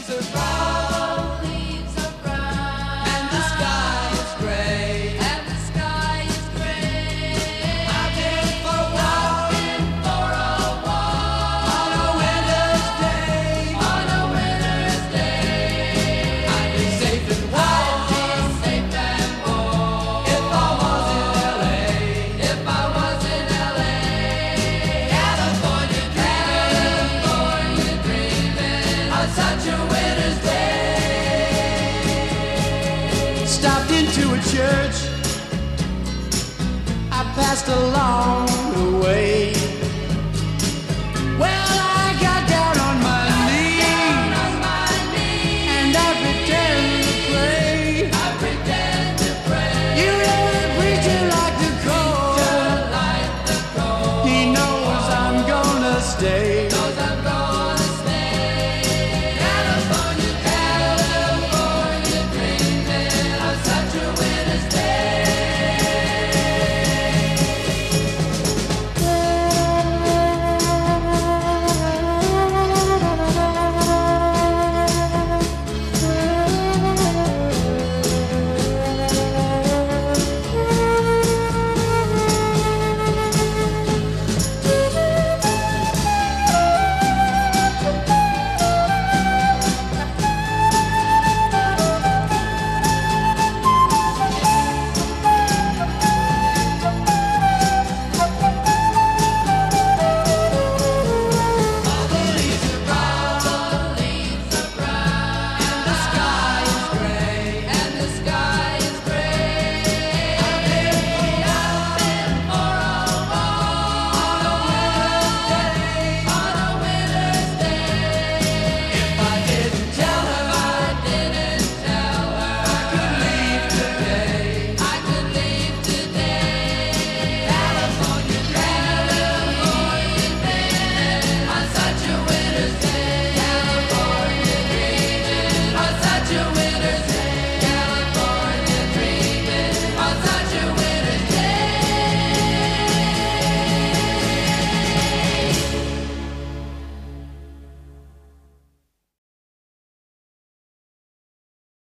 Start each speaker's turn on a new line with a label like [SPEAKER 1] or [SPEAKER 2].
[SPEAKER 1] leaves are brown,
[SPEAKER 2] and the sky is gray.
[SPEAKER 1] and the sky is gray.
[SPEAKER 2] I've been for a walk
[SPEAKER 1] For a walk
[SPEAKER 2] on a winter's day.
[SPEAKER 1] on a winter's day.
[SPEAKER 2] I'd be safe and warm
[SPEAKER 1] Safe and warm
[SPEAKER 2] if I was in LA.
[SPEAKER 1] if I was in LA.
[SPEAKER 2] California
[SPEAKER 1] Dreaming
[SPEAKER 2] on such a winter's day. Stopped into a church. I passed along